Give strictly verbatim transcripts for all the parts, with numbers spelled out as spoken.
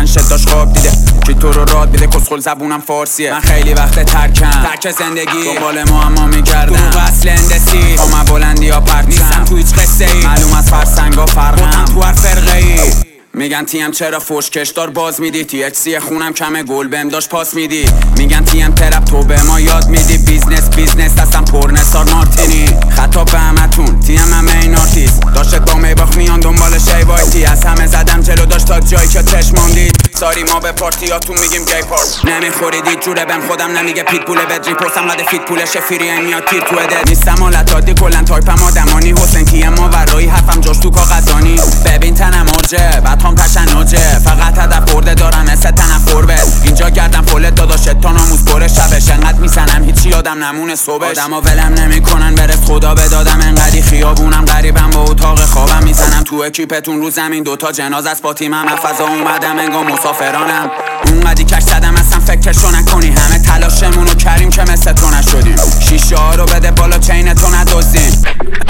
شداش خواب دیده کی تو رو راد بیده کسخل زبونم فارسیه من خیلی وقت ترکم ترک زندگی دنبال معما میگردم تو اصل اندسی با من بلندی ها پرچم نیستم تو هیچ قصه ای معلوم از فرسنگا فرقم تو هر فرقه ای میگن تیم چرا فوش کشدار باز میدی تی اچ سی خونم کمه گل بهم داشت پاس میدی میگن تیم ترپ تو به ما یاد میدی بیزنس بیزنس هستم پرنسار مارتینی خطاب به همتون تیم همه این آرتیست داشت با میباخت میان دنبال شیوایتی از همه زدم جلو داشت تا جایی که چشماندید ساری ما به پارتیاتون میگیم گی پارت نمیخوریدید جوره بهم خودم نمیگه پیت پوله بدری پرسم قد فیت پوله شفیری این میاد تیر تو ادت نیستم حالتادی کلن تایپم آدمانی حسین تیم ما ورایی حرفم جاش تو کاغذانی ببین تنم مرجه هم تشنجه فقط هدف برده دارم مثل تنفر بس اینجا گردم فلت داداش تا ناموز بره شبش انقدر میزنم هیچی یادم نمونه صبحش آدما ولم نمیکنن برس خدا بدادم انقدی خیابونم غریبم با اتاق خوابم میزنم تو اکیپتون رو زمین دوتا جنازه است با تیمم فضا اومدم انگار مسافرانم اونقدی کش زدم اصلا فکرشو نکنی همه تلاشمونو کردیم که مثل تو نشدیم شیشه ها رو بده بالا چین تو ندزدیم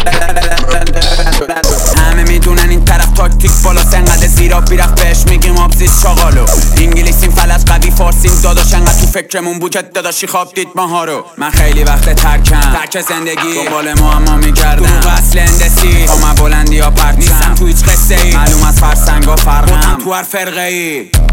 همه میدونن این طرف تاکتیک بالا انقدر زیرا بیرفت بهش میگیم آبزیز چاقالو انگلیسیم فلج قوی فارسیم داداش انقدر تو فکرمون بود که داداشی خواب دید ماها رو من خیلی وقت ترکم ترک زندگی دنبال معما میگردم تو اصل اندسی با من بلندی ها پرچم نیستم تو هیچ قصه ای معلوم از فرسنگا فرقم تو هر فرقه ای